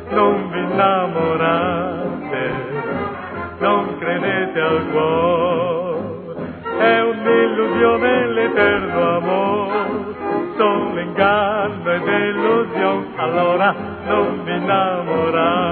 non vi innamorate, non credete al cuore, è un'illusione l'eterno amore, solo inganno e delusione, allora non vi innamorate.